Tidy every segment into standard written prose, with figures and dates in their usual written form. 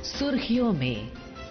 सुर्खियों में।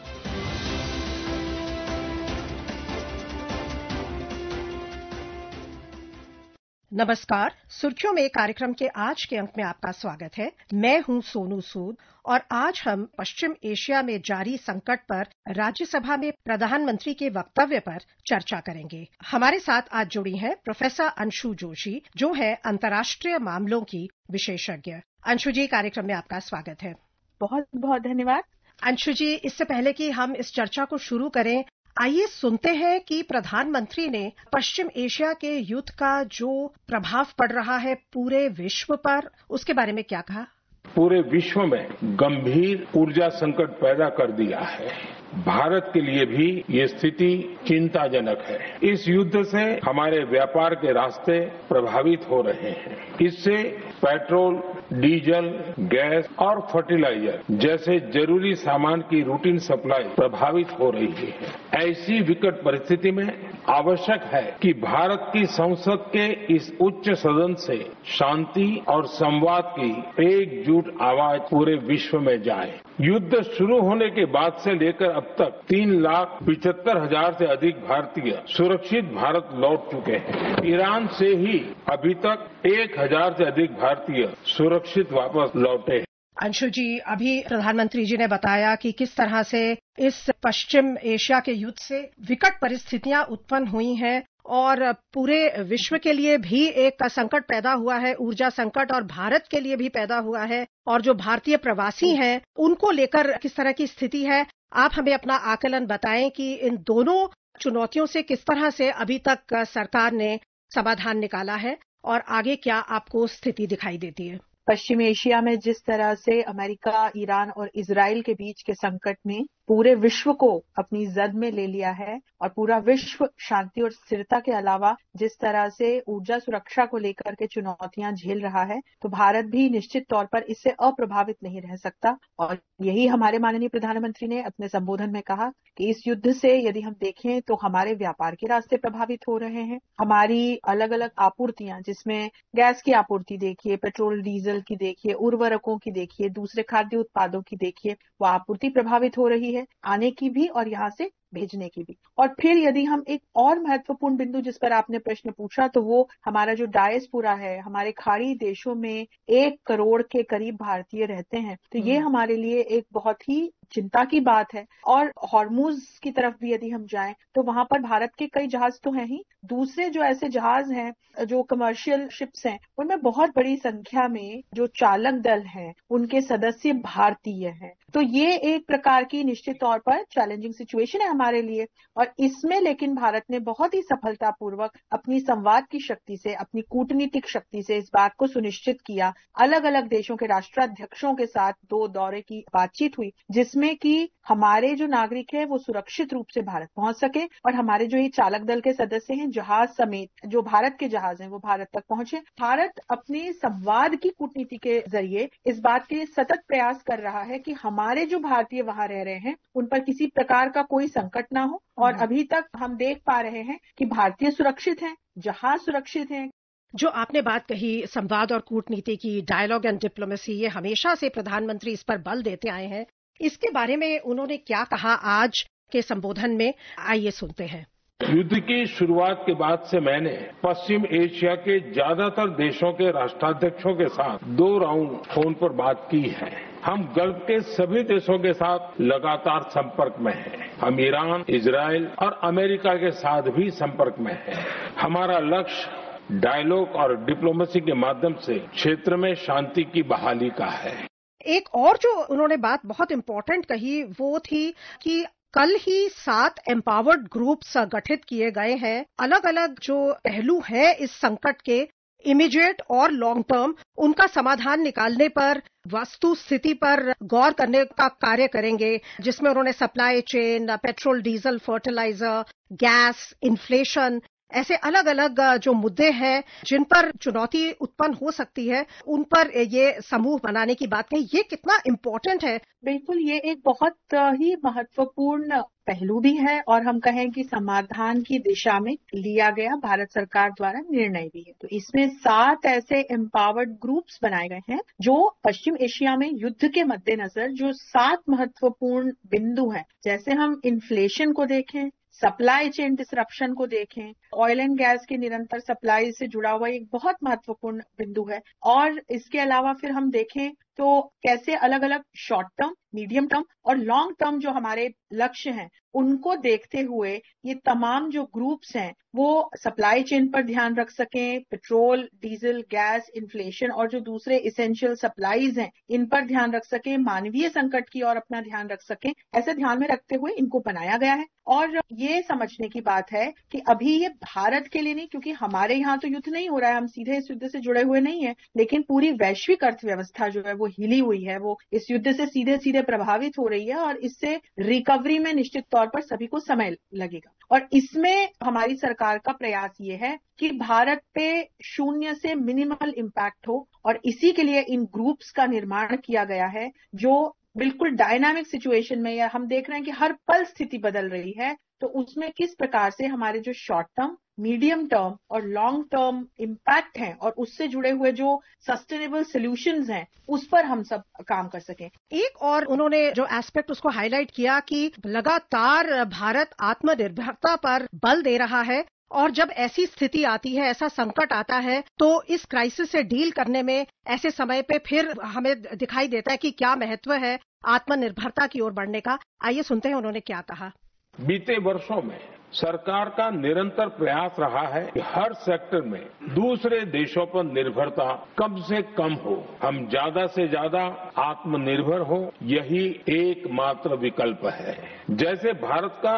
नमस्कार, सुर्खियों में कार्यक्रम के आज के अंक में आपका स्वागत है। मैं हूं सोनू सूद और आज हम पश्चिम एशिया में जारी संकट पर राज्यसभा में प्रधानमंत्री के वक्तव्य पर चर्चा करेंगे। हमारे साथ आज जुड़ी हैं प्रोफेसर अंशु जोशी, जो है अंतर्राष्ट्रीय मामलों की विशेषज्ञ। अंशु जी, कार्यक्रम में आपका स्वागत है। बहुत बहुत धन्यवाद। अंशु जी, इससे पहले कि हम इस चर्चा को शुरू करें, आइए सुनते हैं कि प्रधानमंत्री ने पश्चिम एशिया के युद्ध का जो प्रभाव पड़ रहा है पूरे विश्व पर, उसके बारे में क्या कहा। पूरे विश्व में गंभीर ऊर्जा संकट पैदा कर दिया है। भारत के लिए भी ये स्थिति चिंताजनक है। इस युद्ध से हमारे व्यापार के रास्ते प्रभावित हो रहे हैं। इससे पेट्रोल, डीजल, गैस और फर्टिलाइजर जैसे जरूरी सामान की रूटीन सप्लाई प्रभावित हो रही है। ऐसी विकट परिस्थिति में आवश्यक है कि भारत की संसद के इस उच्च सदन से शांति और संवाद की एकजुट आवाज पूरे विश्व में जाए। युद्ध शुरू होने के बाद से लेकर अब तक 3,75,000 से अधिक भारतीय सुरक्षित भारत लौट चुके हैं। ईरान से ही अभी तक 1,000 से अधिक भारतीय सुरक्षित वापस लौटे हैं। अंशु जी, अभी प्रधानमंत्री जी ने बताया कि किस तरह से इस पश्चिम एशिया के युद्ध से विकट परिस्थितियां उत्पन्न हुई हैं और पूरे विश्व के लिए भी एक संकट पैदा हुआ है, ऊर्जा संकट, और भारत के लिए भी पैदा हुआ है। और जो भारतीय प्रवासी हैं उनको लेकर किस तरह की स्थिति है, आप हमें अपना आकलन बताएं कि इन दोनों चुनौतियों से किस तरह से अभी तक सरकार ने समाधान निकाला है और आगे क्या आपको स्थिति दिखाई देती है। पश्चिम एशिया में जिस तरह से अमेरिका, ईरान और इजराइल के बीच के संकट में पूरे विश्व को अपनी जद में ले लिया है और पूरा विश्व शांति और स्थिरता के अलावा जिस तरह से ऊर्जा सुरक्षा को लेकर के चुनौतियां झेल रहा है, तो भारत भी निश्चित तौर पर इससे अप्रभावित नहीं रह सकता। और यही हमारे माननीय प्रधानमंत्री ने अपने संबोधन में कहा कि इस युद्ध से यदि हम देखें तो हमारे व्यापार के रास्ते प्रभावित हो रहे हैं। हमारी अलग अलग आपूर्तियां, जिसमें गैस की आपूर्ति देखिए, पेट्रोल डीजल की देखिए, उर्वरकों की देखिए, दूसरे खाद्य उत्पादों की देखिए, वो आपूर्ति प्रभावित हो रही है, आने की भी और यहाँ से भेजने की भी। और फिर यदि हम एक और महत्वपूर्ण बिंदु जिस पर आपने प्रश्न पूछा, तो वो हमारा जो डायस्पोरा है, हमारे खाड़ी देशों में 1 करोड़ के करीब भारतीय रहते हैं, तो ये हमारे लिए एक बहुत ही चिंता की बात है। और हॉर्मुज की तरफ भी यदि हम जाएं तो वहां पर भारत के कई जहाज तो हैं ही, दूसरे जो ऐसे जहाज हैं जो कमर्शियल शिप्स हैं, उनमें बहुत बड़ी संख्या में जो चालक दल हैं उनके सदस्य भारतीय हैं। तो ये एक प्रकार की निश्चित तौर पर चैलेंजिंग सिचुएशन है हमारे लिए। और इसमें लेकिन भारत ने बहुत ही सफलतापूर्वक अपनी संवाद की शक्ति से, अपनी कूटनीतिक शक्ति से इस बात को सुनिश्चित किया। अलग अलग देशों के राष्ट्राध्यक्षों के साथ 2 दौरे की बातचीत हुई, जिसमें कि हमारे जो नागरिक हैं वो सुरक्षित रूप से भारत पहुंच सके और हमारे जो ये चालक दल के सदस्य हैं, जहाज समेत जो भारत के जहाज हैं, वो भारत तक पहुंचे। भारत अपने संवाद की कूटनीति के जरिए इस बात के सतत प्रयास कर रहा है कि हमारे जो भारतीय वहां रह रहे हैं उन पर किसी प्रकार का कोई संकट ना हो। और अभी तक हम देख पा रहे हैं कि भारतीय सुरक्षित हैं, जहाज सुरक्षित हैं। जो आपने बात कही संवाद और कूटनीति की, डायलॉग एंड डिप्लोमेसी, ये हमेशा से प्रधानमंत्री इस पर बल देते आए हैं। इसके बारे में उन्होंने क्या कहा आज के संबोधन में, आइए सुनते हैं। युद्ध की शुरुआत के बाद से मैंने पश्चिम एशिया के ज्यादातर देशों के राष्ट्राध्यक्षों के साथ 2 राउंड फोन पर बात की है। हम गल्फ के सभी देशों के साथ लगातार संपर्क में हैं। हम ईरान, इजराइल और अमेरिका के साथ भी संपर्क में हैं। हमारा लक्ष्य डायलॉग और डिप्लोमेसी के माध्यम से क्षेत्र में शांति की बहाली का है। एक और जो उन्होंने बात बहुत इंपॉर्टेंट कही वो थी कि कल ही 7 एम्पावर्ड ग्रुप्स गठित किए गए हैं। अलग अलग जो पहलू है इस संकट के, इमीडिएट और लॉन्ग टर्म, उनका समाधान निकालने पर, वस्तु स्थिति पर गौर करने का कार्य करेंगे, जिसमें उन्होंने supply chain, petrol, diesel, fertiliser, gas, inflation, ऐसे अलग अलग जो मुद्दे हैं जिन पर चुनौती उत्पन्न हो सकती है, उन पर ये समूह बनाने की बात कही, ये कितना इम्पोर्टेंट है? बिल्कुल, ये एक बहुत ही महत्वपूर्ण पहलू भी है और हम कहें कि समाधान की दिशा में लिया गया भारत सरकार द्वारा निर्णय भी है। तो इसमें 7 ऐसे एम्पावर्ड ग्रुप्स बनाए गए हैं जो पश्चिम एशिया में युद्ध के मद्देनजर जो 7 महत्वपूर्ण बिंदु हैं, जैसे हम इन्फ्लेशन को देखें, सप्लाई चेन डिसरप्शन को देखें, ऑयल एंड गैस की निरंतर सप्लाई से जुड़ा हुआ एक बहुत महत्वपूर्ण बिंदु है। और इसके अलावा फिर हम देखें तो कैसे अलग अलग शॉर्ट टर्म, मीडियम टर्म और लॉन्ग टर्म जो हमारे लक्ष्य हैं, उनको देखते हुए ये तमाम जो ग्रुप्स हैं वो सप्लाई चेन पर ध्यान रख सकें, पेट्रोल, डीजल, गैस, इन्फ्लेशन और जो दूसरे इसेंशियल सप्लाईज हैं इन पर ध्यान रख सकें, मानवीय संकट की ओर अपना ध्यान रख सकें, ऐसे ध्यान में रखते हुए इनको बनाया गया है। और ये समझने की बात है कि अभी ये भारत के लिए नहीं, क्योंकि हमारे यहाँ तो युद्ध नहीं हो रहा है, हम सीधे इस युद्ध से जुड़े हुए नहीं है, लेकिन पूरी वैश्विक अर्थव्यवस्था जो है वो हिली हुई है, वो इस युद्ध से सीधे सीधे प्रभावित हो रही है और इससे रिकवरी में निश्चित तौर पर सभी को समय लगेगा। और इसमें हमारी सरकार का प्रयास ये है कि भारत पे 0 से मिनिमल इम्पैक्ट हो और इसी के लिए इन ग्रुप्स का निर्माण किया गया है जो बिल्कुल डायनामिक सिचुएशन में, या हम देख रहे हैं कि हर पल स्थिति बदल रही है, तो उसमें किस प्रकार से हमारे जो शॉर्ट टर्म, मीडियम टर्म और लॉन्ग टर्म इम्पैक्ट हैं और उससे जुड़े हुए जो सस्टेनेबल सॉल्यूशंस हैं उस पर हम सब काम कर सकें। एक और उन्होंने जो एस्पेक्ट उसको हाईलाइट किया कि लगातार भारत आत्मनिर्भरता पर बल दे रहा है और जब ऐसी स्थिति आती है, ऐसा संकट आता है, तो इस क्राइसिस से डील करने में ऐसे समय पे फिर हमें दिखाई देता है कि क्या महत्व है आत्मनिर्भरता की ओर बढ़ने का। आइए सुनते हैं उन्होंने क्या कहा। बीते वर्षों में सरकार का निरंतर प्रयास रहा है कि हर सेक्टर में दूसरे देशों पर निर्भरता कम से कम हो, हम ज्यादा से ज्यादा आत्मनिर्भर हो, यही एकमात्र विकल्प है। जैसे भारत का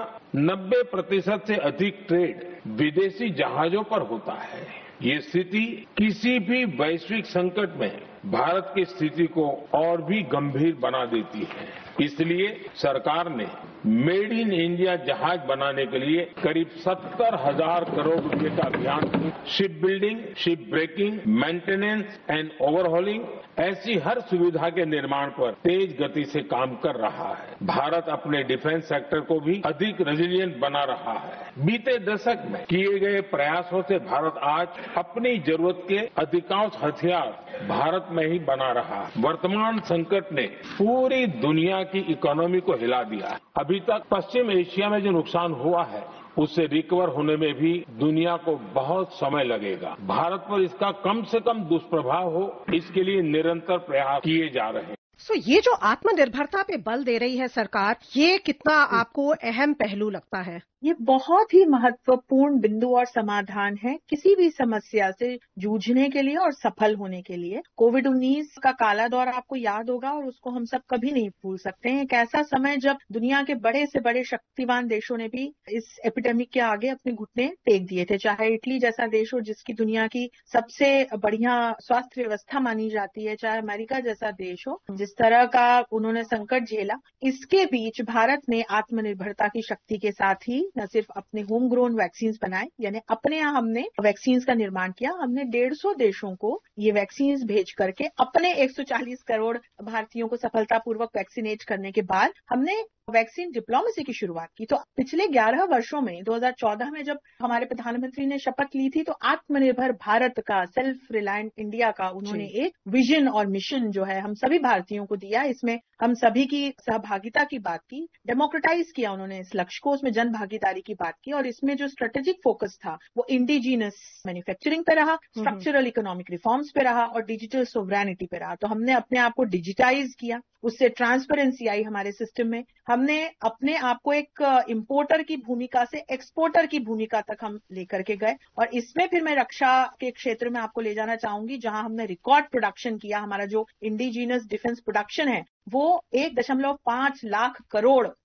90% से अधिक ट्रेड विदेशी जहाजों पर होता है, ये स्थिति किसी भी वैश्विक संकट में भारत की स्थिति को और भी गंभीर बना देती है। इसलिए सरकार ने मेड इन इंडिया जहाज बनाने के लिए करीब 70,000 करोड़ रुपए का अभियान, ship building, ship breaking, maintenance and overhauling, ऐसी हर सुविधा के निर्माण पर तेज गति से काम कर रहा है। भारत अपने डिफेंस सेक्टर को भी अधिक रेजिलिएंट बना रहा है। बीते दशक में किए गए प्रयासों से भारत आज अपनी जरूरत के अधिकांश हथियार भारत में ही बना रहा है। वर्तमान संकट ने पूरी दुनिया की इकोनॉमी को हिला दिया। अभी तक पश्चिम एशिया में जो नुकसान हुआ है उससे रिकवर होने में भी दुनिया को बहुत समय लगेगा। भारत पर इसका कम से कम दुष्प्रभाव हो, इसके लिए निरंतर प्रयास किए जा रहे हैं। ये जो आत्मनिर्भरता पे बल दे रही है सरकार, ये कितना आपको अहम पहलू लगता है? ये बहुत ही महत्वपूर्ण बिंदु और समाधान है किसी भी समस्या से जूझने के लिए और सफल होने के लिए। कोविड-19 का काला दौर आपको याद होगा और उसको हम सब कभी नहीं भूल सकते हैं। एक ऐसा समय जब दुनिया के बड़े से बड़े शक्तिवान देशों ने भी इस एपिडेमिक के आगे अपने घुटने टेक दिए थे, चाहे इटली जैसा देश हो जिसकी दुनिया की सबसे बढ़िया स्वास्थ्य व्यवस्था मानी जाती है, चाहे अमेरिका जैसा देश हो, जिस तरह का उन्होंने संकट झेला। इसके बीच भारत ने आत्मनिर्भरता की शक्ति के साथ ही न सिर्फ अपने होम ग्रोन वैक्सीन बनाए, यानी अपने यहाँ हमने वैक्सीन का निर्माण किया। हमने 150 देशों को ये वैक्सीन भेज करके अपने 140 करोड़ भारतीयों को सफलतापूर्वक वैक्सीनेट करने के बाद हमने वैक्सीन डिप्लोमेसी की शुरुआत की। तो पिछले 11 वर्षों में 2014 में जब हमारे प्रधानमंत्री ने शपथ ली थी तो आत्मनिर्भर भारत का, सेल्फ रिलायंट इंडिया का उन्होंने एक विजन और मिशन जो है हम सभी भारतीयों को दिया। इसमें हम सभी की सहभागिता की बात की, डेमोक्रेटाइज किया उन्होंने इस लक्ष्य को, उसमें जन भागीदारी की बात की और इसमें जो स्ट्रेटेजिक फोकस था वो इंडिजीनस मैन्युफैक्चरिंग पे रहा, स्ट्रक्चरल इकोनॉमिक रिफॉर्म्स पे रहा और डिजिटल सोवरेनिटी पे रहा। तो हमने अपने आप को डिजिटाइज किया, उससे ट्रांसपेरेंसी आई हमारे सिस्टम में। हमने अपने आप को एक इंपोर्टर की भूमिका से एक्सपोर्टर की भूमिका तक हम लेकर के गए और इसमें फिर मैं रक्षा के क्षेत्र में आपको ले जाना चाहूंगी, जहां हमने रिकॉर्ड प्रोडक्शन किया। हमारा जो इंडिजीनस डिफेंस प्रोडक्शन है वो 1.5 लाख करोड़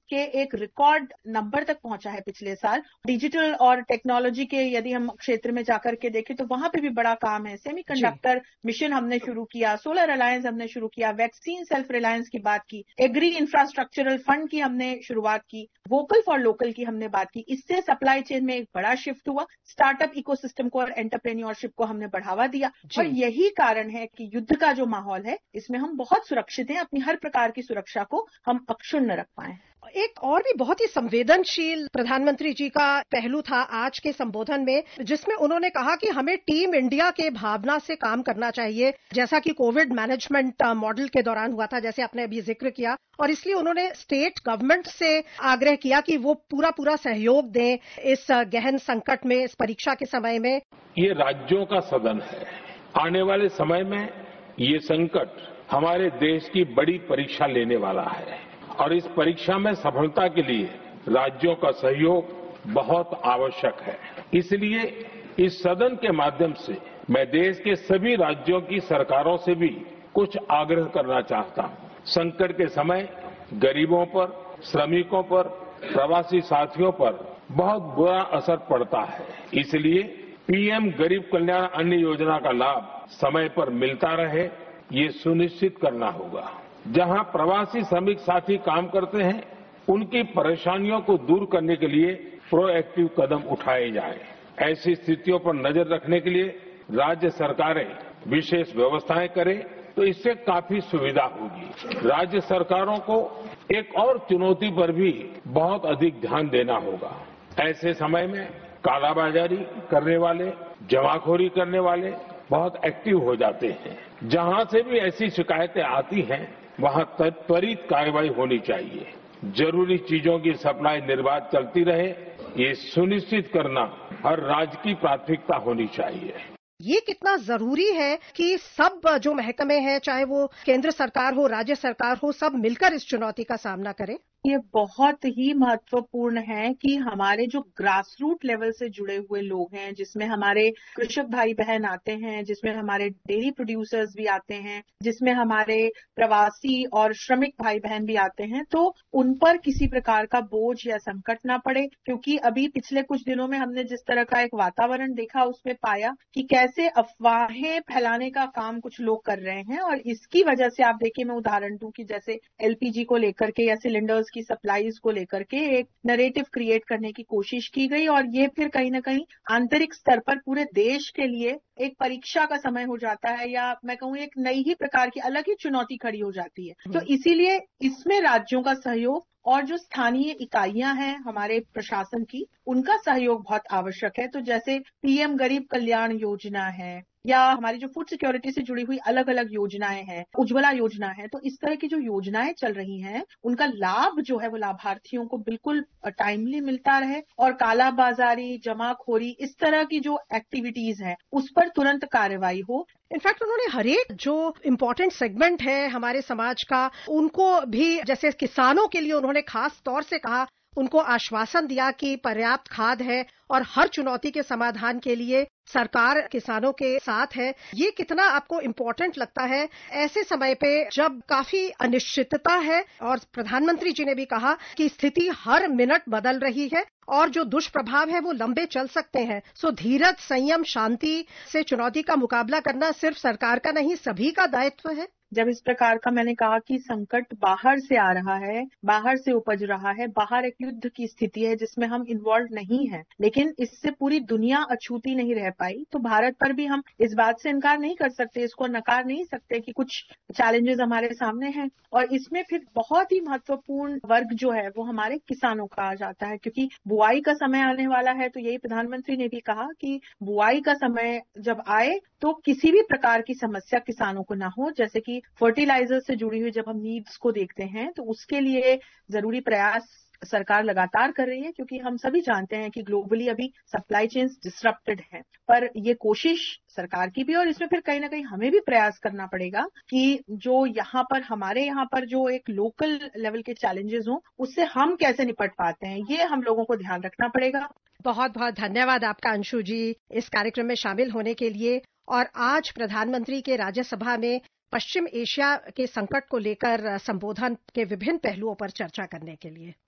के एक रिकॉर्ड नंबर तक पहुंचा है पिछले साल। डिजिटल और टेक्नोलॉजी के यदि हम क्षेत्र में जाकर के देखें तो वहां पे भी बड़ा काम है। सेमीकंडक्टर मिशन हमने शुरू किया, सोलर अलायंस हमने शुरू किया, वैक्सीन सेल्फ रिलायंस की बात की, एग्री इंफ्रास्ट्रक्चरल फंड की हमने शुरुआत की, वोकल फॉर लोकल की हमने बात की। इससे सप्लाई चेन में एक बड़ा शिफ्ट हुआ, स्टार्टअप इकोसिस्टम को और एंटरप्रेन्योरशिप को हमने बढ़ावा दिया। और यही कारण है कि युद्ध का जो माहौल है इसमें हम बहुत सुरक्षित हैं, अपनी हर प्रकार की सुरक्षा को हम अक्षुण्ण रख पाए। एक और भी बहुत ही संवेदनशील प्रधानमंत्री जी का पहलू था आज के संबोधन में, जिसमें उन्होंने कहा कि हमें टीम इंडिया के भावना से काम करना चाहिए, जैसा कि कोविड मैनेजमेंट मॉडल के दौरान हुआ था, जैसे आपने अभी जिक्र किया। और इसलिए उन्होंने स्टेट गवर्नमेंट से आग्रह किया कि वो पूरा सहयोग दें इस गहन संकट में, इस परीक्षा के समय में। ये राज्यों का सदन है। आने वाले समय में ये संकट हमारे देश की बड़ी परीक्षा लेने वाला है और इस परीक्षा में सफलता के लिए राज्यों का सहयोग बहुत आवश्यक है। इसलिए इस सदन के माध्यम से मैं देश के सभी राज्यों की सरकारों से भी कुछ आग्रह करना चाहता हूं। संकट के समय गरीबों पर, श्रमिकों पर, प्रवासी साथियों पर बहुत बुरा असर पड़ता है। इसलिए पीएम गरीब कल्याण अन्न योजना का लाभ समय पर मिलता रहे, ये सुनिश्चित करना होगा। जहां प्रवासी श्रमिक साथी काम करते हैं उनकी परेशानियों को दूर करने के लिए प्रोएक्टिव कदम उठाए जाएं। ऐसी स्थितियों पर नजर रखने के लिए राज्य सरकारें विशेष व्यवस्थाएं करें तो इससे काफी सुविधा होगी। राज्य सरकारों को एक और चुनौती पर भी बहुत अधिक ध्यान देना होगा। ऐसे समय में कालाबाजारी करने वाले, जमाखोरी करने वाले बहुत एक्टिव हो जाते हैं। जहां से भी ऐसी शिकायतें आती हैं वहां त्वरित कार्रवाई होनी चाहिए। जरूरी चीजों की सप्लाई निर्बाध चलती रहे, ये सुनिश्चित करना हर राज्य की प्राथमिकता होनी चाहिए। ये कितना जरूरी है कि सब जो महकमे हैं, चाहे वो केंद्र सरकार हो, राज्य सरकार हो, सब मिलकर इस चुनौती का सामना करें। ये बहुत ही महत्वपूर्ण है कि हमारे जो ग्रास रूट लेवल से जुड़े हुए लोग हैं, जिसमें हमारे कृषक भाई बहन आते हैं, जिसमें हमारे डेयरी प्रोड्यूसर्स भी आते हैं, जिसमें हमारे प्रवासी और श्रमिक भाई बहन भी आते हैं, तो उन पर किसी प्रकार का बोझ या संकट ना पड़े। क्योंकि अभी पिछले कुछ दिनों में हमने जिस तरह का एक वातावरण देखा, उसमें पाया कि कैसे अफवाहें फैलाने का काम कुछ लोग कर रहे हैं। और इसकी वजह से आप देखिए, मैं उदाहरण दूं कि जैसे एलपीजी को लेकर के या सिलेंडर्स की सप्लाईज को लेकर के एक नैरेटिव क्रिएट करने की कोशिश की गई और ये फिर कहीं ना कहीं आंतरिक स्तर पर पूरे देश के लिए एक परीक्षा का समय हो जाता है, या मैं कहूँ एक नई ही प्रकार की अलग ही चुनौती खड़ी हो जाती है। तो इसीलिए इसमें राज्यों का सहयोग और जो स्थानीय इकाइयां हैं हमारे प्रशासन की, उनका सहयोग बहुत आवश्यक है। तो जैसे पीएम गरीब कल्याण योजना है या हमारी जो फूड सिक्योरिटी से जुड़ी हुई अलग अलग योजनाएं हैं, उज्ज्वला योजना है, तो इस तरह की जो योजनाएं चल रही हैं उनका लाभ जो है वो लाभार्थियों को बिल्कुल टाइमली मिलता रहे और कालाबाजारी, जमाखोरी, इस तरह की जो एक्टिविटीज हैं उस पर तुरंत कार्रवाई हो। इनफैक्ट उन्होंने हर एक जो इम्पोर्टेंट सेगमेंट है हमारे समाज का, उनको भी, जैसे किसानों के लिए उन्होंने खास तौर से कहा, उनको आश्वासन दिया कि पर्याप्त खाद है और हर चुनौती के समाधान के लिए सरकार किसानों के साथ है। ये कितना आपको इम्पोर्टेंट लगता है ऐसे समय पे जब काफी अनिश्चितता है? और प्रधानमंत्री जी ने भी कहा कि स्थिति हर मिनट बदल रही है और जो दुष्प्रभाव है वो लंबे चल सकते हैं। सो धीरज, संयम, शांति से चुनौती का मुकाबला करना सिर्फ सरकार का नहीं, सभी का दायित्व है। जब इस प्रकार का मैंने कहा कि संकट बाहर से आ रहा है, बाहर से उपज रहा है, बाहर एक युद्ध की स्थिति है जिसमें हम इन्वॉल्व नहीं हैं, लेकिन इससे पूरी दुनिया अछूती नहीं रह पाई, तो भारत पर भी हम इस बात से इनकार नहीं कर सकते, इसको नकार नहीं सकते कि कुछ चैलेंजेस हमारे सामने हैं। और इसमें फिर बहुत ही महत्वपूर्ण वर्ग जो है वो हमारे किसानों का आ जाता है, क्योंकि बुआई का समय आने वाला है। तो यही प्रधानमंत्री ने भी कहा कि बुआई का समय जब आए तो किसी भी प्रकार की समस्या किसानों को ना हो। जैसे कि फर्टिलाइजर से जुड़ी हुई जब हम नीड्स को देखते हैं तो उसके लिए जरूरी प्रयास सरकार लगातार कर रही है, क्योंकि हम सभी जानते हैं कि ग्लोबली अभी सप्लाई चेन्स डिसरप्टेड हैं। पर ये कोशिश सरकार की भी, और इसमें फिर कहीं ना कहीं हमें भी प्रयास करना पड़ेगा कि जो हमारे यहाँ पर जो एक लोकल लेवल के चैलेंजेस हों उससे हम कैसे निपट पाते हैं, ये हम लोगों को ध्यान रखना पड़ेगा। बहुत बहुत धन्यवाद आपका अंशु जी इस कार्यक्रम में शामिल होने के लिए, और आज प्रधानमंत्री के राज्यसभा में पश्चिम एशिया के संकट को लेकर संबोधन के विभिन्न पहलुओं पर चर्चा करने के लिए।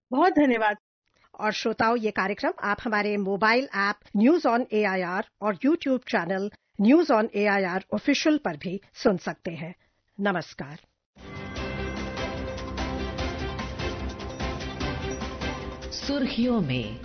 बहुत धन्यवाद। और श्रोताओं, ये कार्यक्रम आप हमारे mobile app news on AIR और YouTube channel news on AIR official पर भी सुन सकते हैं। नमस्कार। सुर्खियों में